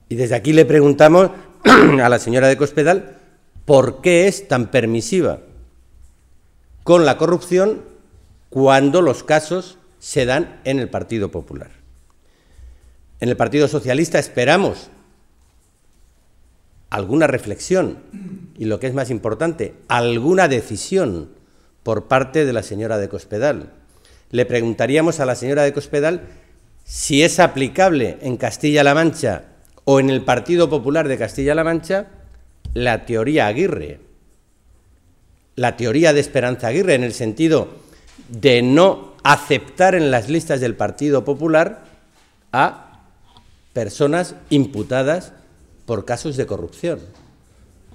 Y desde aquí le preguntamos a la señora de Cospedal por qué es tan permisiva con la corrupción cuando los casos se dan en el Partido Popular. En el Partido Socialista esperamos alguna reflexión y, lo que es más importante, alguna decisión por parte de la señora de Cospedal. Le preguntaríamos a la señora de Cospedal si es aplicable en Castilla-La Mancha o en el Partido Popular de Castilla-La Mancha la teoría Aguirre, la teoría de Esperanza Aguirre, en el sentido de no aceptar en las listas del Partido Popular a personas imputadas por casos de corrupción.